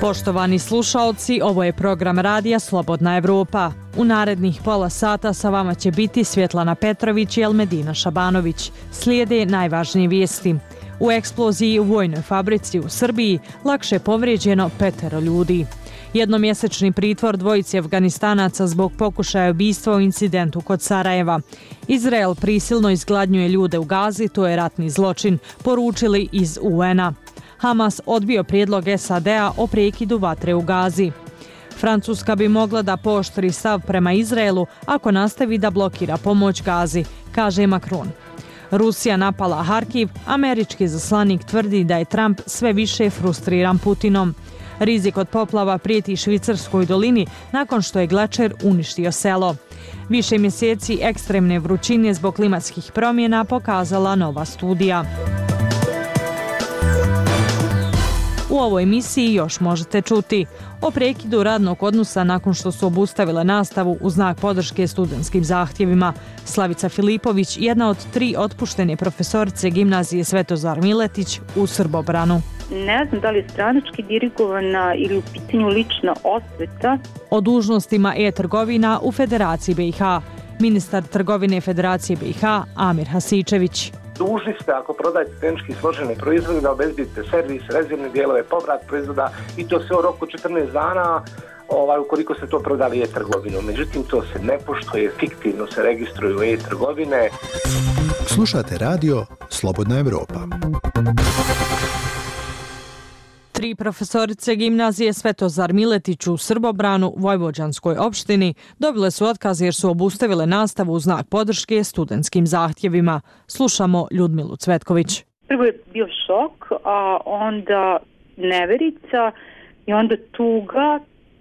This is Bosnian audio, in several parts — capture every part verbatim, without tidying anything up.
Poštovani slušaoci, ovo je program radija Slobodna Evropa. U narednih pola sata sa vama će biti Svjetlana Petrović i Elmedina Šabanović. Slijede najvažnije vijesti. U eksploziji u vojnoj fabrici u Srbiji lakše povrijeđeno petero ljudi. Jednomjesečni pritvor dvojici Afganistanaca zbog pokušaja ubistva u incidentu kod Sarajeva. Izrael prisilno izgladnjuje ljude u Gazi, to je ratni zločin, poručili iz U N-a. Hamas odbio prijedlog S A D-a o prekidu vatre u Gazi. Francuska bi mogla da pooštri stav prema Izraelu ako nastavi da blokira pomoć Gazi, kaže Macron. Rusija napala Harkiv, američki zaslanik tvrdi da je Trump sve više frustriran Putinom. Rizik od poplava prijeti Švicarskoj dolini nakon što je glečer uništio selo. Više mjeseci ekstremne vrućine zbog klimatskih promjena pokazala nova studija. U ovoj emisiji još možete čuti o prekidu radnog odnosa nakon što su obustavile nastavu u znak podrške studentskim zahtjevima. Slavica Filipović, jedna od tri otpuštene profesorice gimnazije Svetozar Miletić u Srbobranu. Ne znam da li je stranački dirigovana ili u pitanju lična osveta. O dužnostima e-trgovina u Federaciji B i H. Ministar trgovine Federacije B i H Amir Hasičević. Dužni ste, ako prodajete tehnički složene proizvode, da obezbedite servis, rezervne dijelove, povrat proizvoda i to sve u roku četrnaest dana ovaj, ukoliko ste to prodali e-trgovinu. Međutim, to se ne poštuje, fiktivno se registruju e-trgovine. Slušate radio Slobodna Evropa. Tri profesorice gimnazije Svetozar Miletić u Srbobranu, Vojvođanskoj opštini, dobile su otkaz jer su obustavile nastavu u znak podrške studentskim zahtjevima. Slušamo Ljudmilu Cvetković. Prvo je bio šok, a onda neverica i onda tuga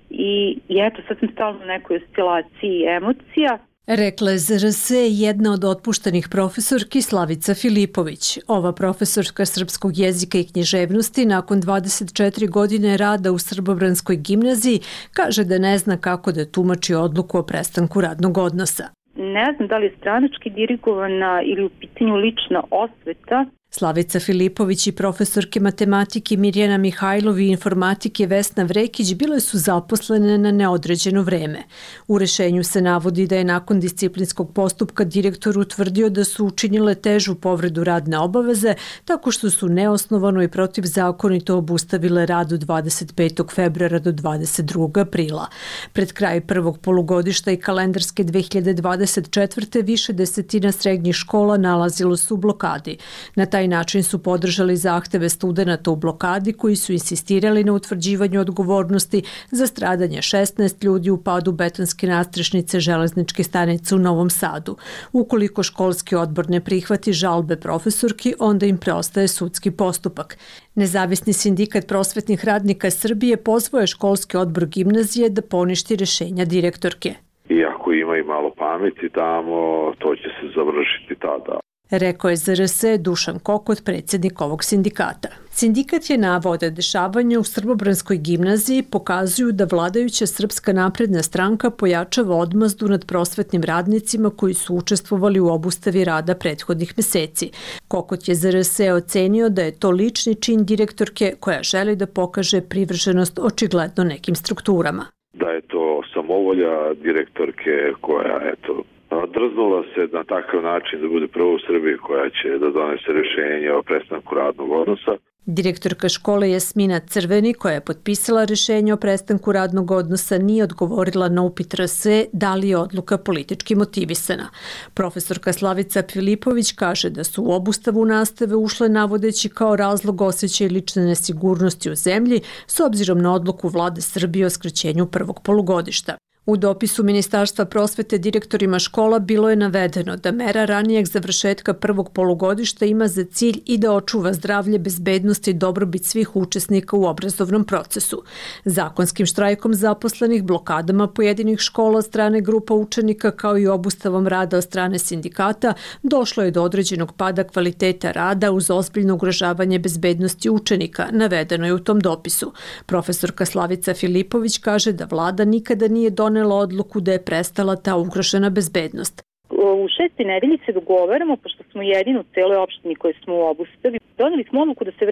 i, i eto sad sam stalno u nekoj oscilaciji emocija. Rekla je Z R S jedna od otpuštenih profesorki Slavica Filipović. Ova profesorka srpskog jezika i književnosti nakon dvadeset četiri godine rada u Srbobranskoj gimnaziji kaže da ne zna kako da tumači odluku o prestanku radnog odnosa. Ne znam da li je stranački dirigovana ili u pitanju lična osveta. Slavica Filipović i profesorke matematike Mirjana Mihajlov i informatike Vesna Vrekić bile su zaposlene na neodređeno vreme. U rešenju se navodi da je nakon disciplinskog postupka direktor utvrdio da su učinile težu povredu radne obaveze tako što su neosnovano i protivzakonito obustavile rad od dvadeset petog februara do dvadeset drugog aprila. Pred kraj prvog polugodišta i kalendarske dve hiljade dvadeset četvrte više desetina srednjih škola nalazilo su u blokadi. Na taj način su podržali zahteve studenata u blokadi koji su insistirali na utvrđivanju odgovornosti za stradanje šesnaest ljudi u padu betonske nadstrešnice železničke stanice u Novom Sadu. Ukoliko školski odbor ne prihvati žalbe profesorki, onda im preostaje sudski postupak. Nezavisni sindikat prosvetnih radnika Srbije pozvao je školski odbor gimnazije da poništi rješenja direktorke. Iako ima i malo pameti tamo, to će se završiti tada. Rekao je Z R S Dušan Kokot, predsjednik ovog sindikata. Sindikat je naveo da dešavanja u Srbobranskoj gimnaziji pokazuju da vladajuća Srpska napredna stranka pojačava odmazdu nad prosvetnim radnicima koji su učestvovali u obustavi rada prethodnih mjeseci. Kokot je Z R S ocenio da je to lični čin direktorke koja želi da pokaže privrženost očigledno nekim strukturama. Da je to samovolja direktorke koja, eto, drznula se na takav način da bude prvo u Srbiji koja će da donese rješenje o prestanku radnog odnosa. Direktorka škole Jasmina Crveni, koja je potpisala rješenje o prestanku radnog odnosa, nije odgovorila na upit R S da li je odluka politički motivisana. Profesorka Slavica Filipović kaže da su u obustavu nastave ušle navodeći kao razlog osjećaj lične nesigurnosti u zemlji s obzirom na odluku vlade Srbije o skraćenju prvog polugodišta. U dopisu Ministarstva prosvete direktorima škola bilo je navedeno da mera ranijeg završetka prvog polugodišta ima za cilj i da očuva zdravlje, bezbednost i dobrobit svih učesnika u obrazovnom procesu. Zakonskim štrajkom zaposlenih, blokadama pojedinih škola od strane grupa učenika kao i obustavom rada od strane sindikata došlo je do određenog pada kvaliteta rada uz ozbiljno ugrožavanje bezbednosti učenika, navedeno je u tom dopisu. Profesorka Slavica Filipović kaže da vlada nikada nije donela odluku da je prestala ta ugrožena bezbednost. U šestoj nedelji se dogovaramo, pošto smo jedini u celoj opštini koji smo u obustavi. Doneli smo odluku da se vrati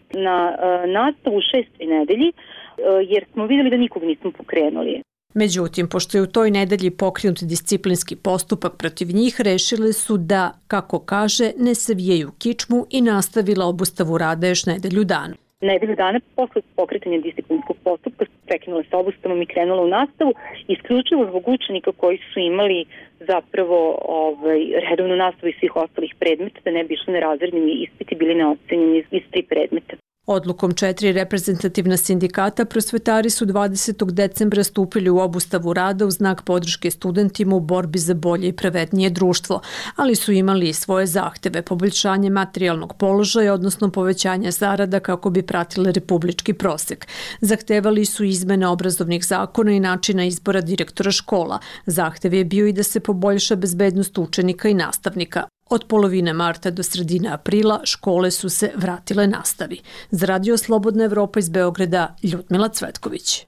na uh, nastavu u šestoj nedelji, uh, jer smo vidjeli da nikog nismo pokrenuli. Međutim, pošto je u toj nedelji pokrenut disciplinski postupak protiv njih, rešile su da, kako kaže, ne savijaju kičmu i nastavila obustavu rada još nedelju dana. Nedelju dana posle pokretanja disciplinskog postupka prekinula sa obustavom i krenula u nastavu, isključivo zbog učenika koji su imali zapravo ovaj, redovnu nastavu iz svih ostalih predmeta, da ne bi išli na razredni ispiti, bili neocenjeni iz tri predmeta. Odlukom četiri reprezentativna sindikata prosvetari su dvadesetog decembra stupili u obustavu rada u znak podrške studentima u borbi za bolje i pravednije društvo, ali su imali i svoje zahteve, poboljšanje materijalnog položaja, odnosno povećanje zarada kako bi pratile republički prosek. Zahtevali su izmene obrazovnih zakona i načina izbora direktora škola. Zahtev je bio i da se poboljša bezbednost učenika i nastavnika. Od polovine marta do sredine aprila škole su se vratile nastavi. Za Radio Slobodna Evropa iz Beograda, Ljudmila Cvetković.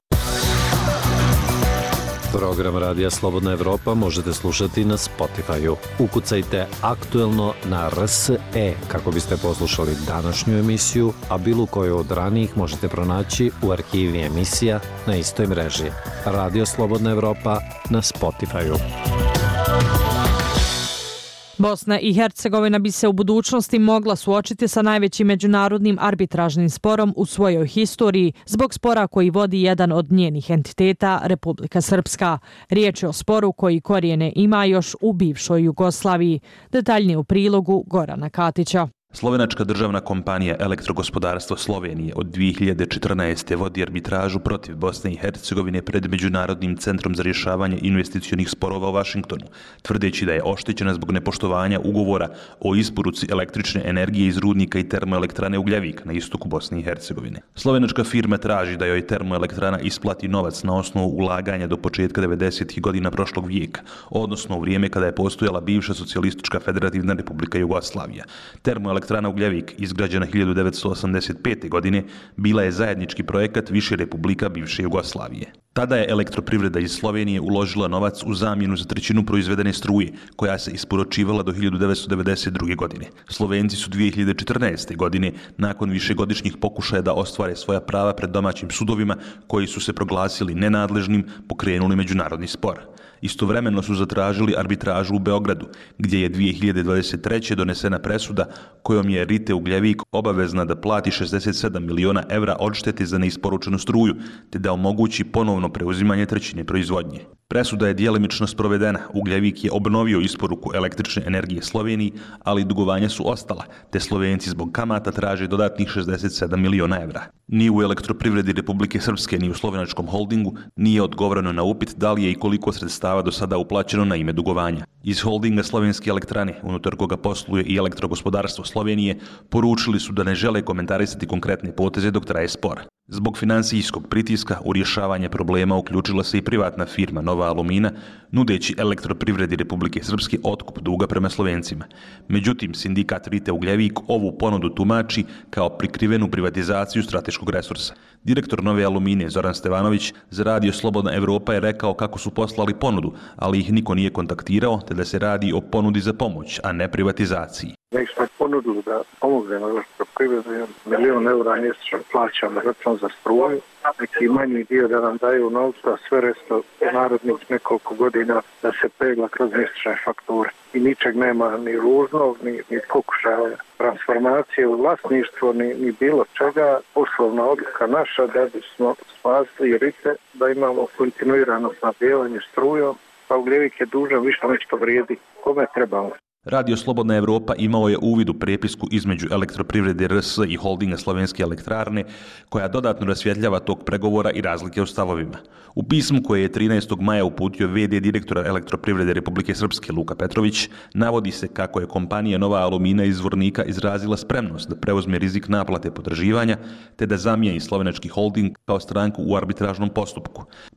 Program Radija Slobodna Evropa možete slušati na Spotify-u. Ukucajte aktuelno na R S E kako biste poslušali današnju emisiju, a bilo koju od ranijih možete pronaći u arhivi emisija na istoj mreži. Radio Slobodna Evropa na Spotify-u. Bosna i Hercegovina bi se u budućnosti mogla suočiti sa najvećim međunarodnim arbitražnim sporom u svojoj historiji zbog spora koji vodi jedan od njenih entiteta, Republika Srpska. Riječ je o sporu koji korijene ima još u bivšoj Jugoslaviji. Detaljnije u prilogu Gorana Katića. Slovenačka državna kompanija Elektrogospodarstvo Slovenije od dvije hiljade četrnaeste. vodi arbitražu protiv Bosne i Hercegovine pred Međunarodnim centrom za rješavanje investicionih sporova u Vašingtonu, tvrdeći da je oštećena zbog nepoštovanja ugovora o isporuci električne energije iz rudnika i termoelektrane Ugljevik na istoku Bosne i Hercegovine. Slovenačka firma traži da joj termoelektrana isplati novac na osnovu ulaganja do početka devedesetih godina prošlog vijeka, odnosno u vrijeme kada je postojala bivša socijalistička federativna republika Jugoslavija. Termoelektrana Elektrana Ugljevik, izgrađena hiljadu devetsto osamdeset pete. godine, bila je zajednički projekat više republika bivše Jugoslavije. Tada je elektroprivreda iz Slovenije uložila novac u zamjenu za trećinu proizvedene struje, koja se isporučivala do hiljadu devetsto devedeset druge. godine. Slovenci su dvije hiljade četrnaeste. godine, nakon višegodišnjih pokušaja da ostvare svoja prava pred domaćim sudovima, koji su se proglasili nenadležnim, pokrenuli međunarodni spor. Istovremeno su zatražili arbitražu u Beogradu, gdje je dvije hiljade dvadeset treće. donesena presuda kojom je Rite Ugljevik obavezna da plati šezdeset sedam miliona evra odštete za neisporučenu struju, te da omogući ponovno preuzimanje trećine proizvodnje. Presuda je djelimično sprovedena. Ugljevik je obnovio isporuku električne energije Sloveniji, ali dugovanja su ostala, te Slovenci zbog kamata traže dodatnih šezdeset sedam miliona evra. Ni u elektroprivredi Republike Srpske, ni u slovenačkom holdingu nije odgovoreno na upit da li je i koliko sredstava do sada uplaćeno na ime dugovanja. Iz holdinga Slovenske elektrane, unutar koga posluje i Elektrogospodarstvo Slovenije, poručili su da ne žele komentarisati konkretne poteze dok traje spor. Zbog financijskog pritiska u rješavanje problema uključila se i privatna firma Nova Alumina, nudeći elektroprivredi Republike Srpske otkup duga prema Slovencima. Međutim, sindikat Rite Ugljevik ovu ponudu tumači kao prikrivenu privatizaciju strateškog resursa. Direktor Nove Alumine Zoran Stevanović za Radio Slobodna Evropa je rekao kako su poslali ponudu, ali ih niko nije kontaktirao, te da se radi o ponudi za pomoć, a ne privatizaciji. Mi smo ponudili da pomognemo elektroprivredu, milion eura mjesečno plaćamo račun za struju, neki manji dio da nam daju novca, sve resto narodnih nekoliko godina da se pegla kroz mjesečne fakture. I ničeg nema ni ružnog, ni, ni pokušaja transformacije u vlasništvo, ni, ni bilo čega. Poslovna odluka naša da bismo spasli Rite, da imamo kontinuirano snabdijevanje strujom, pa Ugljevik je dužan više nešto vrijedi. Kome trebamo? Radio Slobodna Evropa imao je uvid u prepisku između elektroprivrede R S i holdinga Slovenske elektrarne, koja dodatno rasvjetljava tok pregovora i razlike u stavovima. U pismu koje je trinaestog maja uputio ve de direktora elektroprivrede Republike Srpske Luka Petrović, navodi se kako je kompanija Nova Alumina iz Zvornika izrazila spremnost da preuzme rizik naplate potraživanja, te da zamijeni slovenački holding kao stranku u arbitražnom postupku.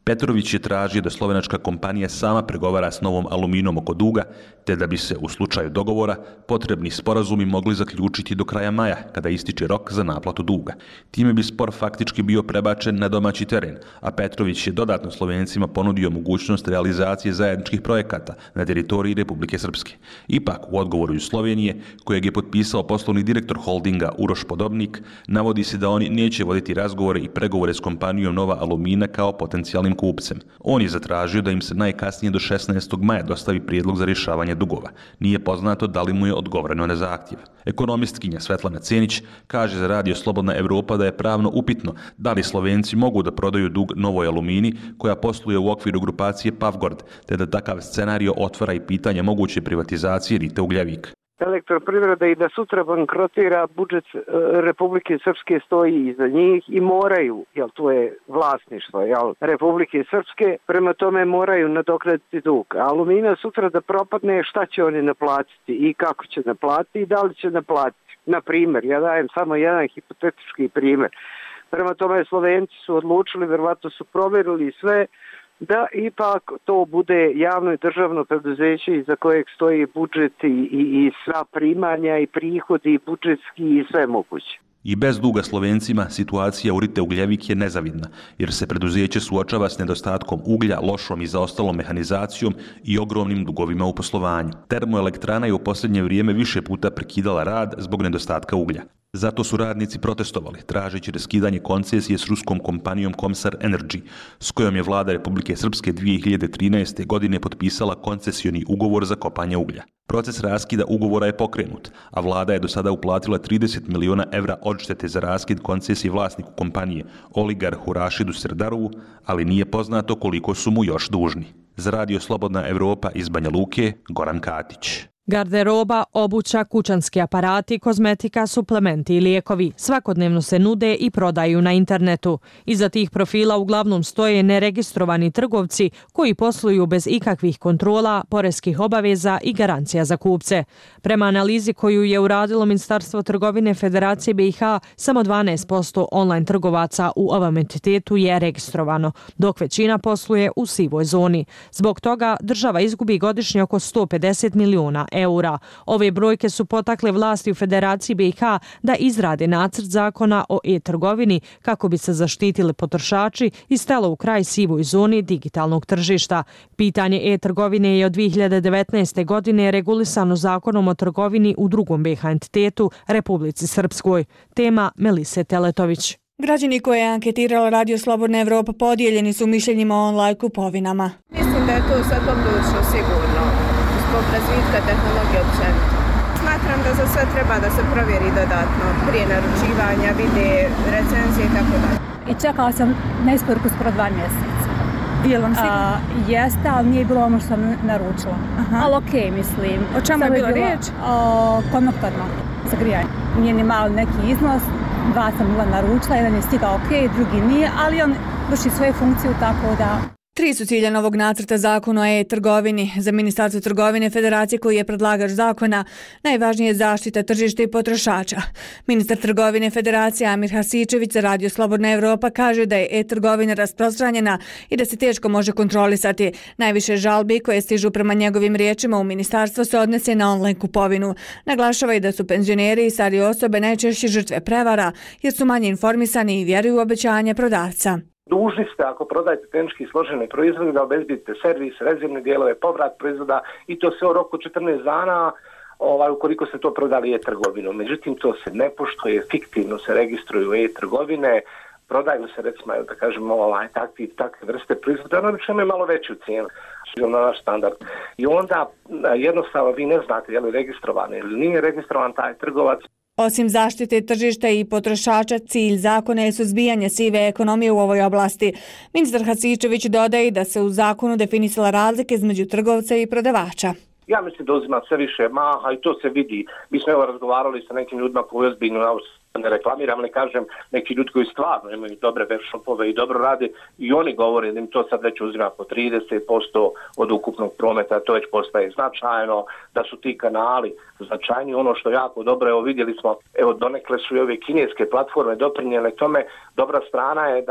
Petrović je tražio da slovenačka kompanija sama pregovara s Novom Aluminom oko duga, te da bi se u slučaju dogovora potrebni sporazumi mogli zaključiti do kraja maja, kada ističe rok za naplatu duga. Time bi spor faktički bio prebačen na domaći teren, a Petrović je dodatno Slovencima ponudio mogućnost realizacije zajedničkih projekata na teritoriji Republike Srpske. Ipak, u odgovoru iz Slovenije, kojeg je potpisao poslovni direktor holdinga Uroš Podobnik, navodi se da oni neće voditi razgovore i pregovore s kompanijom Nova Alumina kao potencijalnim kupcem. On je zatražio da im se najkasnije do šesnaestog maja dostavi prijedlog za rješavanje dugova. Nije poznato da li mu je odgovoreno na zahtjev. Ekonomistkinja Svetlana Cenić kaže za Radio Slobodna Evropa da je pravno upitno da li Slovenci mogu da prodaju dug Novoj Alumini koja posluje u okviru grupacije Pavgord, te da takav scenario otvara i pitanje moguće privatizacije Rite Ugljevik. Elektroprivreda i da sutra bankrotira, budžet Republike Srpske stoji iza njih i moraju, jel to je vlasništvo jel, Republike Srpske, prema tome moraju nadoknaditi dug. A Alumina sutra da propadne, šta će oni naplatiti i kako će naplatiti i da li će naplatiti. Na primjer, ja dajem samo jedan hipotetički primjer. Prema tome Slovenci su odlučili, verovatno su provjerili sve, da ipak to bude javno i državno preduzeće iza kojeg stoji budžet i, i, i sva primanja i prihodi i budžetski i sve moguće. I bez duga Slovencima situacija u Rite Ugljevik je nezavidna, jer se preduzeće suočava s nedostatkom uglja, lošom i zaostalom mehanizacijom i ogromnim dugovima u poslovanju. Termoelektrana je u posljednje vrijeme više puta prekidala rad zbog nedostatka uglja. Zato su radnici protestovali, tražeći raskidanje koncesije s ruskom kompanijom Komsar Energy, s kojom je vlada Republike Srpske dvije hiljade trinaeste. godine potpisala koncesioni ugovor za kopanje uglja. Proces raskida ugovora je pokrenut, a vlada je do sada uplatila trideset miliona evra odštete za raskid koncesije vlasniku kompanije, oligarhu Rašidu Serdarovu, ali nije poznato koliko su mu još dužni. Za Radio Slobodna Evropa iz Banja Luke, Goran Katić. Garderoba, obuća, kućanski aparati, kozmetika, suplementi i lijekovi svakodnevno se nude i prodaju na internetu. Iza tih profila uglavnom stoje neregistrovani trgovci koji posluju bez ikakvih kontrola, poreskih obaveza i garancija za kupce. Prema analizi koju je uradilo Ministarstvo trgovine Federacije B i H, samo dvanaest posto online trgovaca u ovom entitetu je registrovano, dok većina posluje u sivoj zoni. Zbog toga država izgubi godišnje oko sto pedeset miliona eura. Ove brojke su potakle vlasti u Federaciji B i H da izrade nacrt zakona o e-trgovini kako bi se zaštitili potrošači i stalo u kraj sivoj zoni digitalnog tržišta. Pitanje e-trgovine je od dvije hiljade devetnaeste. godine regulisano zakonom o trgovini u drugom B i H entitetu, Republici Srpskoj. Tema Melise Teletović. Građani koje je anketirala Radio Slobodna Evropa podijeljeni su mišljenjima o online kupovinama. Mislim da je to sad odlučno sigurno zbog razvitka tehnologije općenito. Smatram da za sve treba da se provjeri dodatno prije naručivanja, vide, recenzije i tako dalje. I čekala sam na isporuku skoro dva mjeseca. Je li vam sigurno? Jeste, ali nije bilo ono što sam naručila. Aha. Ali okej, okay, mislim. O čemu je bilo riječ? O konektorno za grijanje. Nije ni malo neki iznos, dva sam bila naručila, jedan je stigao okej, okay, drugi nije, ali on vrši svoju funkciju tako da... Tri su cilja novog nacrta zakona o e-trgovini. Za Ministarstvo trgovine Federacije koji je predlagač zakona, najvažnije je zaštita tržišta i potrošača. Ministar trgovine Federacije Amir Hasičević za Radio Slobodna Evropa kaže da je e-trgovina rasprostranjena i da se teško može kontrolisati. Najviše žalbi koje stižu prema njegovim riječima u ministarstvo se odnese na online kupovinu. Naglašava i da su penzioneri i starije osobe najčešće žrtve prevara jer su manje informisani i vjeruju u obećanje prodavca. Dužni ste, ako prodajete tehnički složene proizvode, da obezbedite servis, rezervne dijelove, povrat proizvoda i to sve u roku četrnaest dana, ovaj, ukoliko ste to prodali e-trgovinom. Međutim, to se ne poštuje, fiktivno se registruju e-trgovine, prodaju se, recimo, da kažemo, ovaj, takvi, takve vrste proizvoda, ono obično imaju malo veću cijenu na naš standard. I onda jednostavno vi ne znate je li registrovan ili nije registrovan taj trgovac. Osim zaštite tržišta i potrošača, cilj zakona je suzbijanje sive ekonomije u ovoj oblasti. Ministar Hasičević dodaje da se u zakonu definisala razlike između trgovca i prodavača. Ja mislim da uzima sve više maha i to se vidi. Mi smo evo razgovarali sa nekim ljudima koji ozbiljno, ne reklamiram, ne kažem, neki ljudi koji stvarno imaju dobre web shopove i dobro rade i oni govore da im to sad već uzima po trideset posto od ukupnog prometa, to već postaje značajno, da su ti kanali značajni. Ono što jako dobro, evo vidjeli smo, evo donekle su i ove kineske platforme doprinijele tome. Dobra strana je da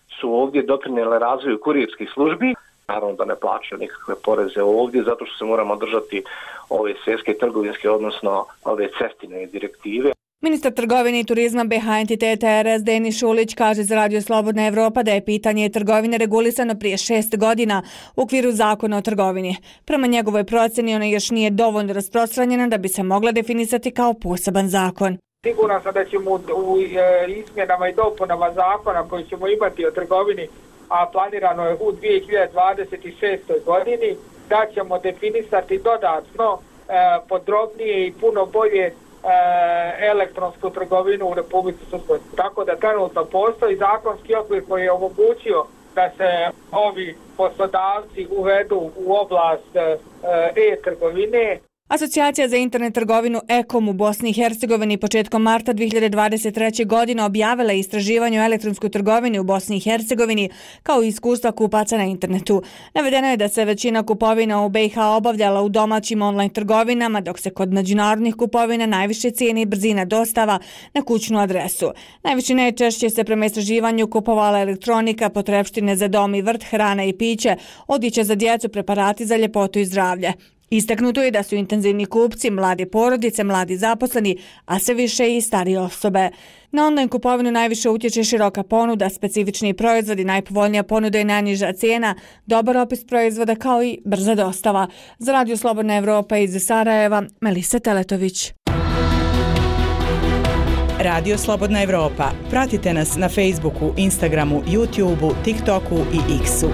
su ovdje doprinijele razvoju kurirskih službi. Naravno da ne plaćaju nikakve poreze ovdje, zato što se moramo držati ove svjetske trgovinske, odnosno ove ceftine direktive. Ministar trgovine i turizma be ha entiteta er es Denis Šulić kaže za Radio Slobodna Evropa da je pitanje trgovine regulisano prije šest godina u okviru zakona o trgovini. Prema njegovoj procjeni ona još nije dovoljno rasprostranjena da bi se mogla definisati kao poseban zakon. Siguran sam da ćemo u izmjenama i dopunama zakona koji ćemo imati o trgovini, a planirano je u dvije hiljade dvadeset šestoj godini, da ćemo definisati dodatno podrobnije i puno bolje elektronsku trgovinu u Republici Srpskoj. Tako da trenutno postoji zakonski okvir koji je omogućio da se ovi poslodavci uvedu u oblast e-trgovine. Asocijacija za internet trgovinu Ekom u Bosni i Hercegovini početkom marta dvije hiljade dvadeset treće. godine objavila istraživanje o elektronskoj trgovini u Bosni i Hercegovini kao i iskustva kupaca na internetu. Navedeno je da se većina kupovina u be ha obavljala u domaćim online trgovinama, dok se kod međunarodnih kupovina najviše cijeni brzina dostava na kućnu adresu. Najviše najčešće se prema istraživanju kupovala elektronika, potrepštine za dom i vrt, hrana i piće, odjeća za djecu, preparati za ljepotu i zdravlje. Istaknuto je da su intenzivni kupci mlade porodice, mladi zaposleni, a sve više i starije osobe. Na online kupovinu najviše utječe široka ponuda, specifični proizvodi, najpovoljnija ponuda i najniža cijena, dobar opis proizvoda kao i brza dostava. Za Radio Slobodna Evropa iz Sarajeva, Melisa Teletović. Radio Slobodna Evropa. Pratite nas na Facebooku, Instagramu, YouTubeu, TikToku i X-u.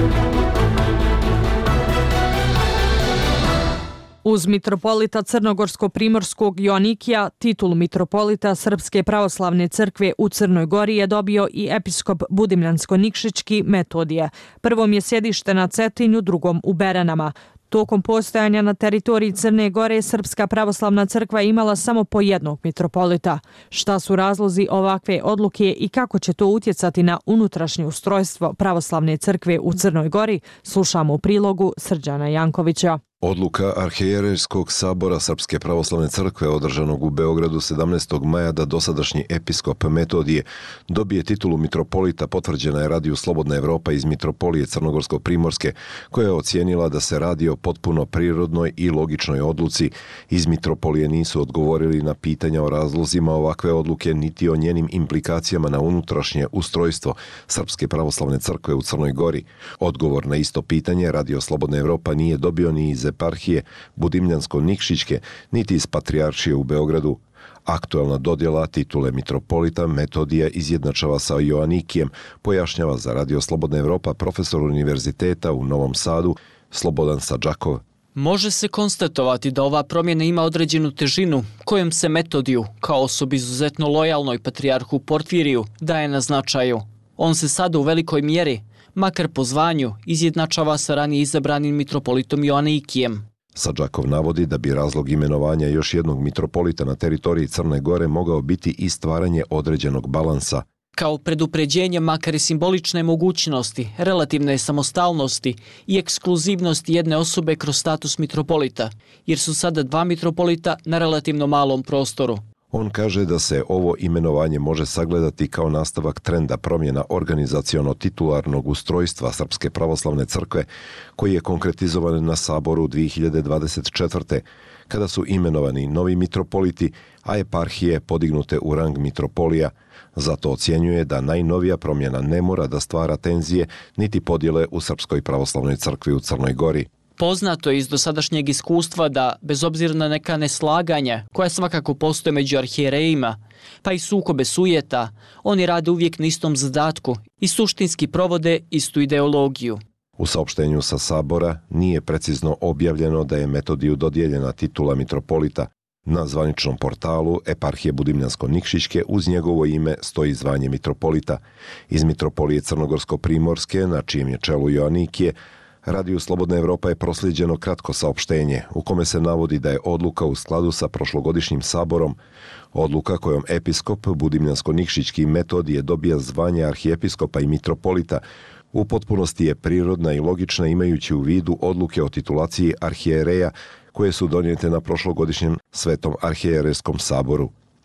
Uz mitropolita Crnogorsko-Primorskog Joanikija, titulu mitropolita Srpske pravoslavne crkve u Crnoj Gori je dobio i episkop Budimljansko-Nikšićki Metodije. Prvom je sjedište na Cetinju, drugom u Beranama. Tokom postojanja na teritoriji Crne Gore, Srpska pravoslavna crkva imala samo po jednog mitropolita. Šta su razlozi ovakve odluke i kako će to utjecati na unutrašnje ustrojstvo pravoslavne crkve u Crnoj Gori, slušamo u prilogu Srđana Jankovića. Odluka Arhijerejskog sabora Srpske pravoslavne crkve održanog u Beogradu sedamnaestog maja da dosadašnji episkop Metodije dobije titulu mitropolita potvrđena je Radio Slobodna Evropa iz Mitropolije Crnogorsko-Primorske, koja je ocijenila da se radi o potpuno prirodnoj i logičnoj odluci. Iz Mitropolije nisu odgovorili na pitanja o razlozima ovakve odluke niti o njenim implikacijama na unutrašnje ustrojstvo Srpske pravoslavne crkve u Crnoj Gori. Odgovor na isto pitanje Radio Slobodna Evropa nije dobio ni iz eparhije Budimljansko-Nikšićke, niti iz Patrijaršije u Beogradu. Aktuelna dodjela titule mitropolita Metodija izjednačava sa Joanikijem, pojašnjava za Radio Slobodna Evropa profesor univerziteta u Novom Sadu Slobodan Sadžakov. Može se konstatovati da ova promjena ima određenu težinu kojom se Metodiju, kao osobi izuzetno lojalnoj patrijarhu Porfiriju, daje na značaju. On se sada u velikoj mjeri, makar po zvanju, izjednačava sa ranije izabranim mitropolitom Joanikijem. Sadžakov navodi da bi razlog imenovanja još jednog mitropolita na teritoriji Crne Gore mogao biti i stvaranje određenog balansa. Kao predupređenje makar i simbolične mogućnosti, relativne samostalnosti i ekskluzivnosti jedne osobe kroz status mitropolita, jer su sada dva mitropolita na relativno malom prostoru. On kaže da se ovo imenovanje može sagledati kao nastavak trenda promjena organizaciono-titularnog ustrojstva Srpske pravoslavne crkve, koji je konkretizovan na saboru dvije hiljade dvadeset četvrte. kada su imenovani novi mitropoliti, a eparhije podignute u rang mitropolija. Zato ocjenjuje da najnovija promjena ne mora da stvara tenzije niti podjele u Srpskoj pravoslavnoj crkvi u Crnoj Gori. Poznato je iz dosadašnjeg iskustva da, bez obzira na neka neslaganja, koja svakako postoje među arhijerejima, pa i sukobe sujeta, oni rade uvijek na istom zadatku i suštinski provode istu ideologiju. U saopštenju sa sabora nije precizno objavljeno da je Metodiju dodijeljena titula mitropolita. Na zvaničnom portalu eparhije Budimljansko-Nikšićke uz njegovo ime stoji zvanje mitropolita. Iz mitropolije Crnogorsko-Primorske, na čijem je čelu Joanikije, Radio Slobodna Evropa je prosljeđeno kratko saopštenje u kome se navodi da je odluka u skladu sa prošlogodišnjim saborom. Odluka kojom episkop Budimljansko-Nikšićki Metodije dobija zvanje arhijepiskopa i mitropolita u potpunosti je prirodna i logična imajući u vidu odluke o titulaciji arhijereja koje su donijete na prošlogodišnjem Svetom arhijerejskom saboru.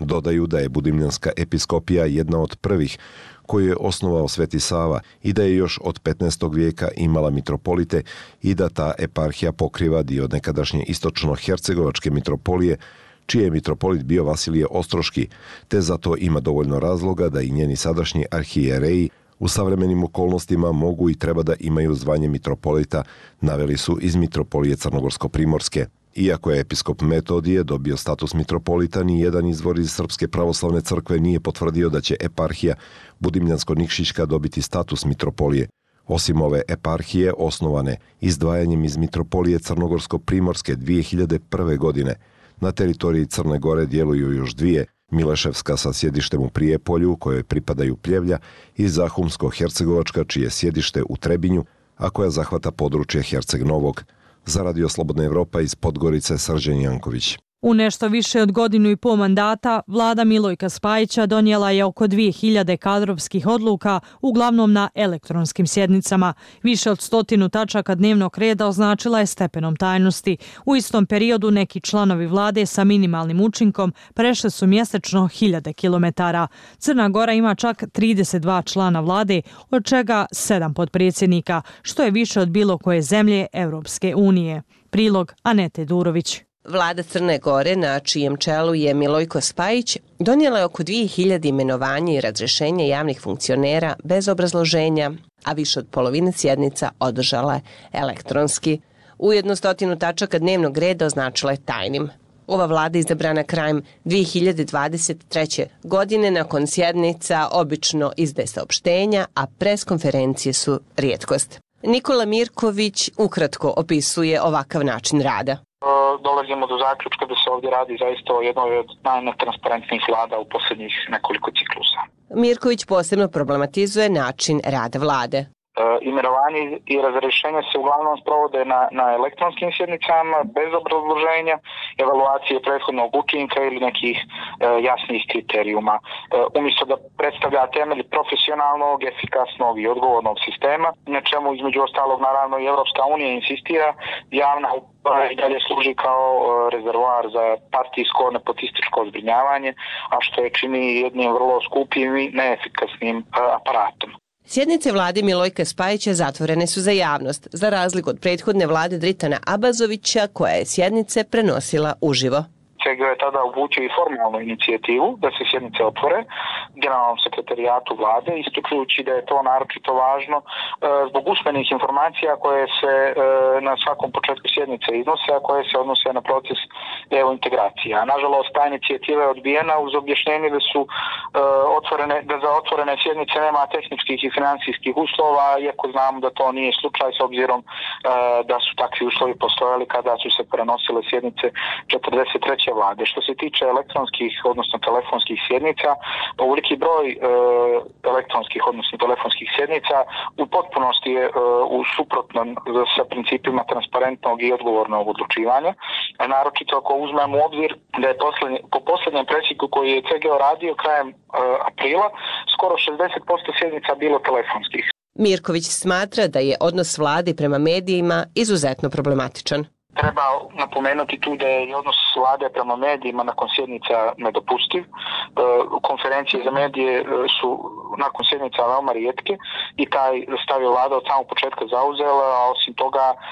Dodaju da je Budimljanska episkopija jedna od prvih koju je osnovao Sveti Sava i da je još od petnaestog vijeka imala mitropolite i da ta eparhija pokriva dio nekadašnje istočno-hercegovačke mitropolije, čiji je mitropolit bio Vasilije Ostroški, te zato ima dovoljno razloga da i njeni sadašnji arhijereji u savremenim okolnostima mogu i treba da imaju zvanje mitropolita, naveli su iz mitropolije Crnogorsko-Primorske. Iako je episkop Metodije dobio status mitropolita, ni jedan izvor iz Srpske pravoslavne crkve nije potvrdio da će eparhija Budimljansko-Nikšićka dobiti status mitropolije. Osim ove eparhije, osnovane izdvajanjem iz mitropolije Crnogorsko-Primorske dvije hiljade prve. godine, na teritoriji Crne Gore djeluju još dvije, Mileševska sa sjedištem u Prijepolju, kojoj pripadaju Pljevlja, i Zahumsko-Hercegovačka, čije sjedište u Trebinju, a koja zahvata područje Herceg Novog. Za Radio Slobodna Evropa iz Podgorice, Srđan Janković. U nešto više od godinu i pol mandata, vlada Milojka Spajića donijela je oko dvije hiljade kadrovskih odluka, uglavnom na elektronskim sjednicama. Više od stotinu tačaka dnevnog reda označila je stepenom tajnosti. U istom periodu neki članovi vlade sa minimalnim učinkom prešli su mjesečno hiljade kilometara. Crna Gora ima čak trideset dva člana vlade, od čega sedam potpredsjednika, što je više od bilo koje zemlje Europske unije. Prilog Anete Durović. Vlada Crne Gore, na čijem čelu je Milojko Spajić, donijela je oko dvije hiljade imenovanja i razrješenja javnih funkcionera bez obrazloženja, a više od polovine sjednica održala je elektronski. Ujedno stotinu tačaka dnevnog reda označila je tajnim. Ova vlada izabrana krajem dvije hiljade dvadeset treće. godine nakon sjednica obično izdaje saopštenja, a preskonferencije su rijetkost. Nikola Mirković ukratko opisuje ovakav način rada. Dolazimo do zaključka da se ovdje radi zaista o jednoj od najnetransparentnijih vlada u posljednjih nekoliko ciklusa. Mirković posebno problematizuje način rada vlade. E, imenovanje i razrješenja se uglavnom sprovode na, na elektronskim sjednicama, bez obrazloženja, evaluacije prethodnog učinka ili nekih e, jasnih kriterijuma. E, umjesto da predstavlja temelj profesionalnog, efikasnog i odgovornog sistema, na čemu između ostalog naravno i Evropska unija insistira, javna i dalje služi kao rezervoar za partijsko, nepotističko zbrinjavanje, a što je čini jednim vrlo skupim i neefikasnim aparatom. Sjednice vlade Milojka Spajića zatvorene su za javnost, za razliku od prethodne vlade Dritana Abazovića, koja je sjednice prenosila uživo. C G O je tada uputio i formalnu inicijativu da se sjednice otvore generalnom sekretarijatu vlade, ističujući da je to naročito važno e, zbog usmenih informacija koje se e, na svakom početku sjednice iznose, a koje se odnose na proces evo integracija. Nažalost, ta inicijativa je odbijena uz objašnjenje da su e, otvorene, da za otvorene sjednice nema tehničkih i financijskih uslova, iako znamo da to nije slučaj s obzirom e, da su takvi uslovi postojali kada su se prenosile sjednice četrdeset treće vlade. Što se tiče elektronskih, odnosno telefonskih sjednica, ovoliki broj e, elektronskih, odnosno telefonskih sjednica u potpunosti je e, u suprotnom sa principima transparentnog i odgovornog odlučivanja. A naročito ako uzmemo u obzir da je poslednje, po posljednjem presjeku koji je C G O radio krajem e, aprila, skoro šezdeset posto sjednica bilo telefonskih. Mirković smatra da je odnos vlade prema medijima izuzetno problematičan. Treba napomenuti tu da je odnos vlade prema medijima nakon sjednica nedopustiv. E, konferencije za medije su nakon sjednica veoma rijetke i taj stav je vlada od samog početka zauzela, a osim toga e,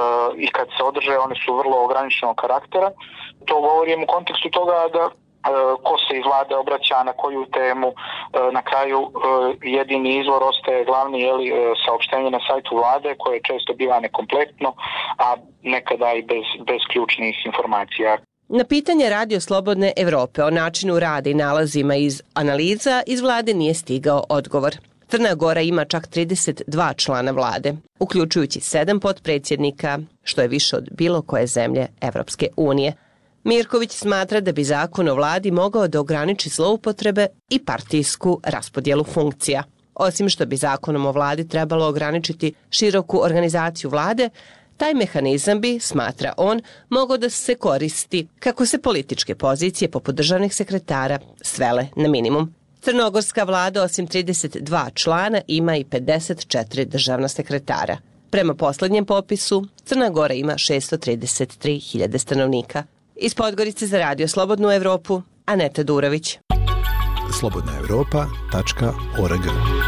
i kad se održe one su vrlo ograničenog karaktera. To govorim u kontekstu toga da ko se iz vlade obraća na koju temu, na kraju jedini izvor ostaje glavni jeli, saopštenje na sajtu vlade koje često biva nekompletno, a nekada i bez, bez ključnih informacija. Na pitanje Radio Slobodne Evrope o načinu rada i nalazima iz analiza iz vlade nije stigao odgovor. Crna Gora ima čak trideset dva člana vlade, uključujući sedam potpredsjednika, što je više od bilo koje zemlje Evropske unije. Mirković smatra da bi zakon o vladi mogao da ograniči zloupotrebe i partijsku raspodjelu funkcija. Osim što bi zakonom o vladi trebalo ograničiti široku organizaciju vlade, taj mehanizam bi, smatra on, mogao da se koristi kako se političke pozicije poput državnih sekretara svele na minimum. Crnogorska vlada osim trideset dva člana ima i pedeset četiri državna sekretara. Prema posljednjem popisu, Crna Gora ima šesto trideset tri hiljade stanovnika. Iz Podgorice za Radio Slobodnu Evropu, Aneta Durović. slobodna evropa tačka org.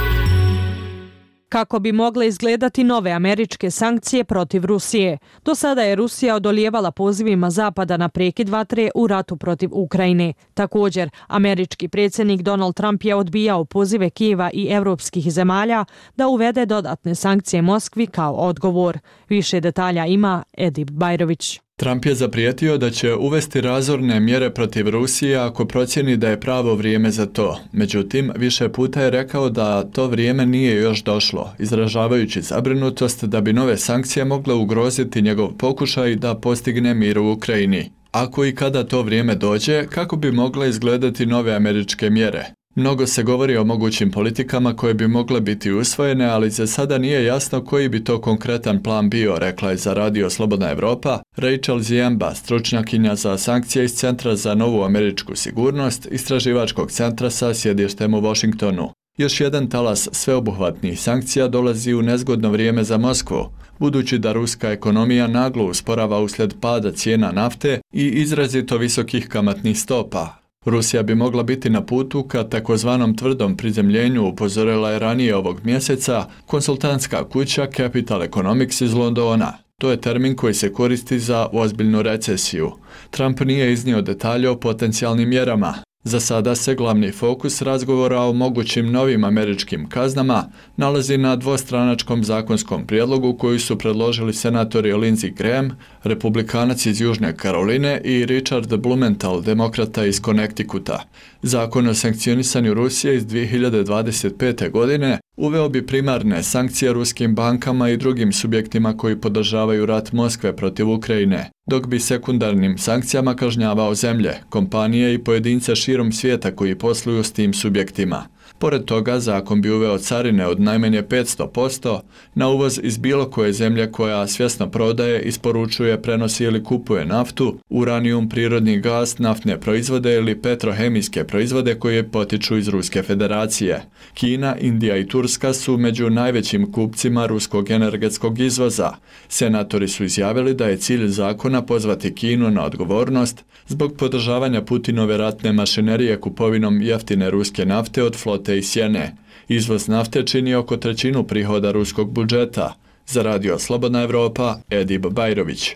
Kako bi mogle izgledati nove američke sankcije protiv Rusije? Do sada je Rusija odolijevala pozivima Zapada na prekid vatre u ratu protiv Ukrajine. Također, američki predsjednik Donald Trump je odbijao pozive Kijeva i evropskih zemalja da uvede dodatne sankcije Moskvi kao odgovor. Više detalja ima Edip Bajrović. Trump je zaprijetio da će uvesti razorne mjere protiv Rusije ako procjeni da je pravo vrijeme za to. Međutim, više puta je rekao da to vrijeme nije još došlo, izražavajući zabrinutost da bi nove sankcije mogle ugroziti njegov pokušaj da postigne mir u Ukrajini. Ako i kada to vrijeme dođe, kako bi mogle izgledati nove američke mjere? Mnogo se govori o mogućim politikama koje bi mogle biti usvojene, ali za sada nije jasno koji bi to konkretan plan bio, rekla je za Radio Slobodna Evropa Rachel Ziemba, stručnjakinja za sankcije iz Centra za novu američku sigurnost, istraživačkog centra sa sjedištem u Washingtonu. Još jedan talas sveobuhvatnih sankcija dolazi u nezgodno vrijeme za Moskvu, budući da ruska ekonomija naglo usporava uslijed pada cijena nafte i izrazito visokih kamatnih stopa. Rusija bi mogla biti na putu ka takozvanom tvrdom prizemljenju, upozorila je ranije ovog mjeseca konsultantska kuća Capital Economics iz Londona. To je termin koji se koristi za ozbiljnu recesiju. Trump nije iznio detalje o potencijalnim mjerama. Za sada se glavni fokus razgovora o mogućim novim američkim kaznama nalazi na dvostranačkom zakonskom prijedlogu koju su predložili senatori Lindsey Graham, republikanac iz Južne Karoline, i Richard Blumenthal, demokrata iz Connecticuta. Zakon o sankcionisanju Rusije iz dvije hiljade dvadeset pete. godine uveo bi primarne sankcije ruskim bankama i drugim subjektima koji podržavaju rat Moskve protiv Ukrajine, dok bi sekundarnim sankcijama kažnjavao zemlje, kompanije i pojedince širom svijeta koji posluju s tim subjektima. Pored toga, zakon bi uveo carine od najmanje petsto posto na uvoz iz bilo koje zemlje koja svjesno prodaje, isporučuje, prenosi ili kupuje naftu, uranijum, prirodni gas, naftne proizvode ili petrohemijske proizvode koje potiču iz Ruske federacije. Kina, Indija i Turska su među najvećim kupcima ruskog energetskog izvoza. Senatori su izjavili da je cilj zakona pozvati Kinu na odgovornost zbog podržavanja Putinove ratne mašinerije kupovinom jeftine ruske nafte od flote i sjene. Izvoz nafte čini oko trećinu prihoda ruskog budžeta. Za Radio Slobodna Evropa, Edip Bajrović.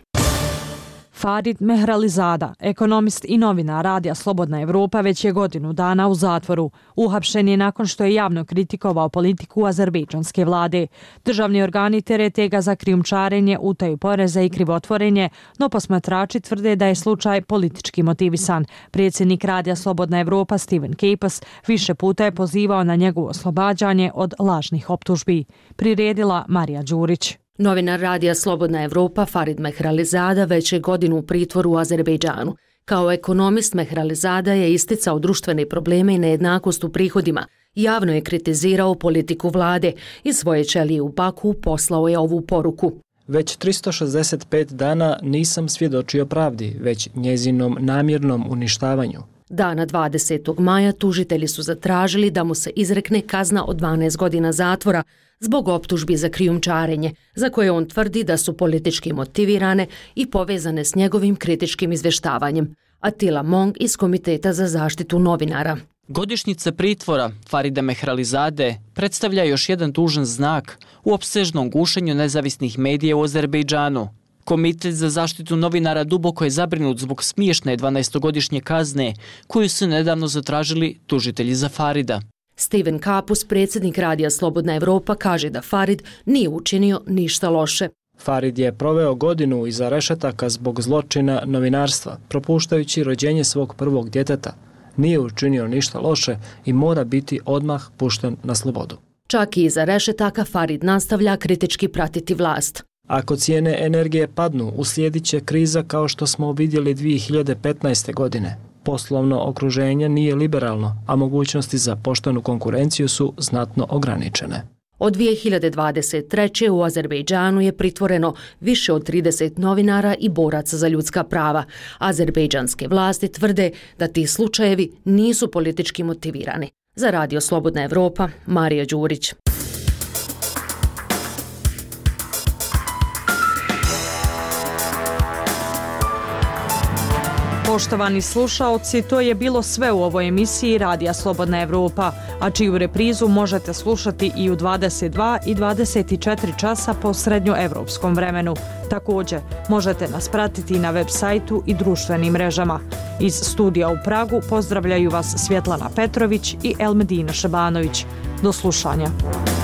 Farid Mehralizada, ekonomist i novinar Radija Slobodna Evropa, već je godinu dana u zatvoru. Uhapšen je nakon što je javno kritikovao politiku azerbejdžanske vlade. Državni organi terete ga za krijumčarenje, utaju poreza i krivotvorenje, no posmatrači tvrde da je slučaj politički motivisan. Predsjednik Radija Slobodna Evropa Steven Capus više puta je pozivao na njegovo oslobađanje od lažnih optužbi. Priredila Marija Đurić. Novinar Radija Slobodna Evropa Farid Mehralizada već je godinu u pritvoru u Azerbejdžanu. Kao ekonomist Mehralizada je isticao društvene probleme i nejednakost u prihodima. Javno je kritizirao politiku vlade i svoje ćelije u Baku poslao je ovu poruku. Već tristo šezdeset pet dana nisam svjedočio pravdi, već njezinom namjernom uništavanju. Dana dvadesetog maja tužitelji su zatražili da mu se izrekne kazna od dvanaest godina zatvora zbog optužbi za krijumčarenje, za koje on tvrdi da su politički motivirane i povezane s njegovim kritičkim izvještavanjem. Atila Mong iz Komiteta za zaštitu novinara. Godišnjica pritvora Farida Mehralizade predstavlja još jedan tužan znak u opsežnom gušenju nezavisnih medija u Azerbejdžanu. Komitet za zaštitu novinara duboko je zabrinut zbog smiješne dvanaestogodišnje kazne koju su nedavno zatražili tužitelji za Farida. Steven Capus, predsjednik Radija Slobodna Evropa, kaže da Farid nije učinio ništa loše. Farid je proveo godinu iza rešetaka zbog zločina novinarstva, propuštajući rođenje svog prvog djeteta. Nije učinio ništa loše i mora biti odmah pušten na slobodu. Čak i iza rešetaka Farid nastavlja kritički pratiti vlast. Ako cijene energije padnu, uslijedit će kriza kao što smo vidjeli dvije hiljade petnaeste. godine. Poslovno okruženje nije liberalno, a mogućnosti za poštenu konkurenciju su znatno ograničene. Od dvije hiljade dvadeset treće. u Azerbejdžanu je pritvoreno više od trideset novinara i boraca za ljudska prava. Azerbejdžanske vlasti tvrde da ti slučajevi nisu politički motivirani. Za Radio Slobodna Evropa, Marija Đurić. Poštovani slušaoci, to je bilo sve u ovoj emisiji Radija Slobodna Evropa, a čiju reprizu možete slušati i u dvadeset dva i dvadeset četiri časa po srednjoevropskom vremenu. Također, možete nas pratiti na web sajtu i društvenim mrežama. Iz studija u Pragu pozdravljaju vas Svjetlana Petrović i Elmedina Šabanović. Do slušanja.